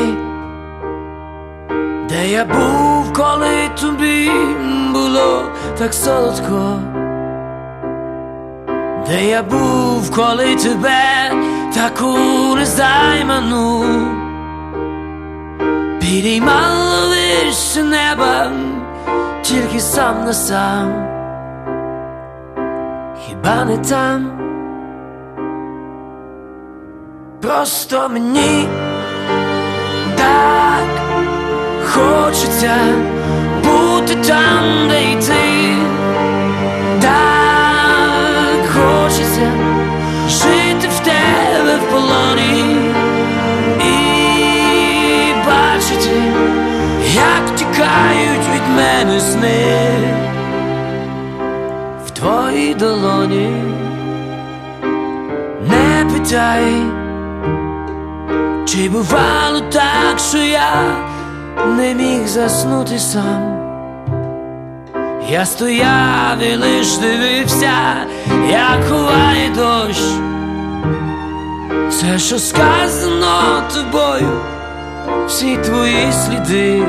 де я був, коли тобі було так солодко, де я був, коли тебе таку незайману підіймало вище неба, тільки сам на сам. Хіба не там? Просто мені так хочеться бути там, де й ти. Так хочеться жити в тебе в полоні і бачити, як тікають від мене сни в твоїй долоні. Не питай, чи бувало так, що я не міг заснути сам. Я стояв і лиш дивився, як ховає дощ все, що сказано тобою, всі твої сліди,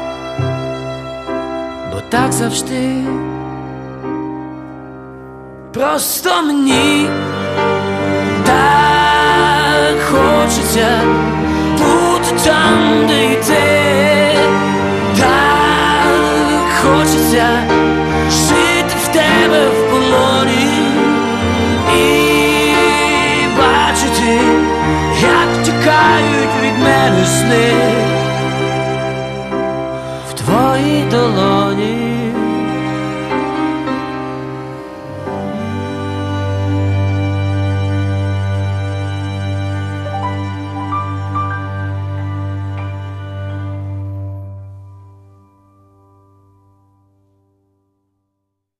бо так завжди. Просто мені так хочеться бути там, де й ти. Так хочеться жити в тебе в полоні і бачити, як тікають від мене сни в твоїй долоні.